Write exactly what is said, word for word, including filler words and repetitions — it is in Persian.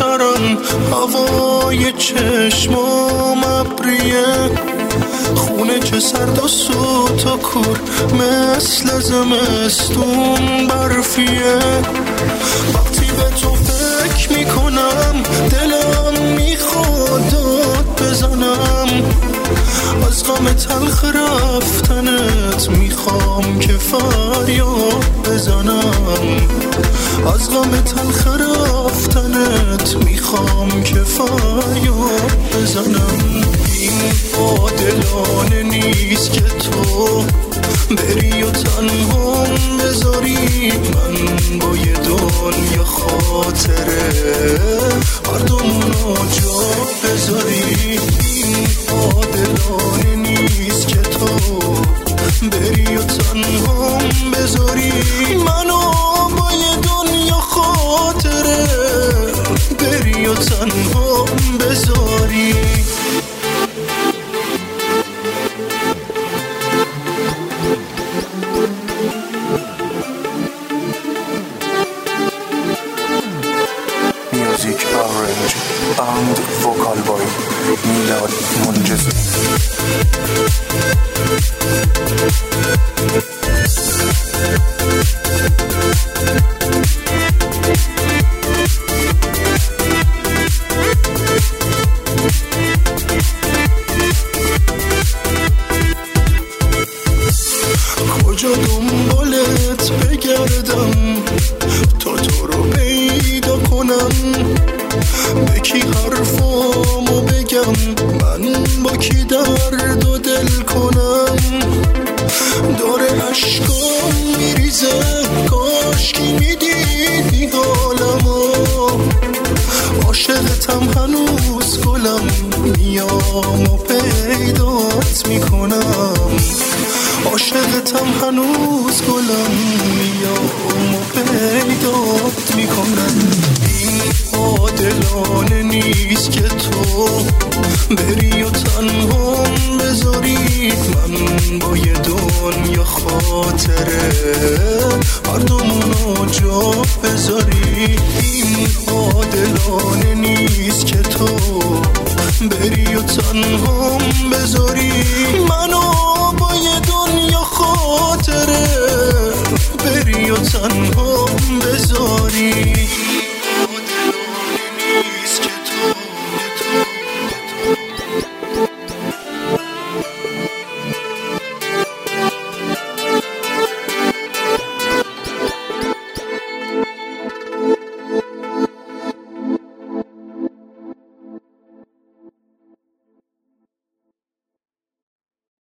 سرم هوای چشمام ابریه، خونه که سرد و سوت و کور مثل زمستون برفیه. وقتی به تو فکر میکنم دلم میخواد داد بزنم، از غم تلخ رفتنت میخوام که فریاد بزنم، از غم تلخ رفتنت میخوام که فریاد بزنم. این عادلانه نیست که تو بری و تنهام بذاری، من با یه دنیا خاطره هر دومونو جا بذاری. این عادلانه نیست که تو بری و تنهام بذاری، منو با یه دنیا خاطره بری و تنهام بذاری. Music Orange and Vocal Boy میلاد منجزی. کجا دنبالت بگردم تا تو رو پیدا کنم، به کی حرفامو بگم، من با کی درد و دل کنم. داره عشقام میریزه کاش کی میدیدی حالمو، عاشقتم هنوز گلم میام و پیدات میکنم، عاشقتم هنوز گلم میام و پیدات میکنم. این عادلانه نیست که تو بری و تنهام بذاری، من با یه دنیا خاطره هر دومونو جا بذاری. این عادلانه نیست که تو بری و تنهام بذاری، منو با یه دنیا خاطره